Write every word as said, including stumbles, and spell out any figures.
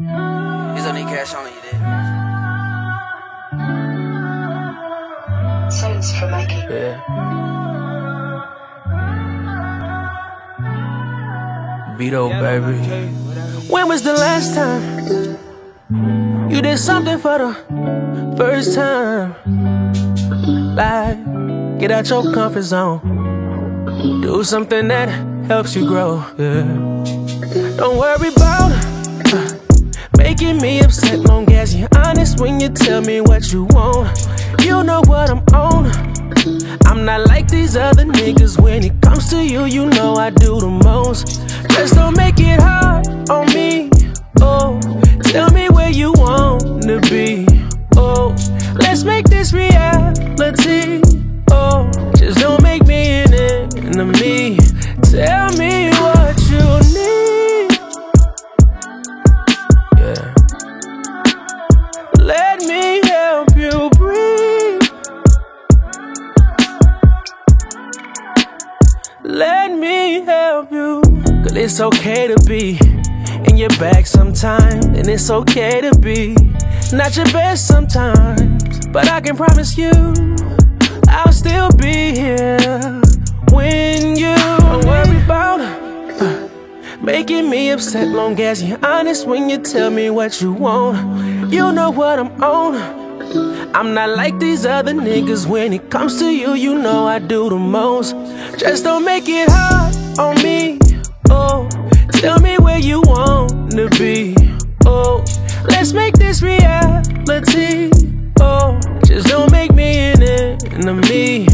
He's on the cash on you there. Sounds from Mikey. Yeah. Vito, baby. When was the last time you did something for the first time? Like, get out your comfort zone. Do something that helps you grow, yeah. Don't worry about uh, making me upset, long as you're honest when you tell me what you want. You know what I'm on. I'm not like these other niggas. When it comes to you, you know I do the most. Just don't make it hard on me, oh. Tell me where you want to be, oh. Let's make this reality, oh. Just don't make me an enemy. Tell me what you need, yeah. Let me help you breathe. Let me help you. Cause it's okay to be in your bag sometimes, and it's okay to be not your best sometimes. But I can promise you, I'll still be here when you don't worry about uh, making me upset, long as you're honest when you tell me what you want. You know what I'm on. I'm not like these other niggas. When it comes to you, you know I do the most. Just don't make it hard on me, oh. Tell me where you want to be, oh. Let's make this reality, oh. Just don't make me an enemy.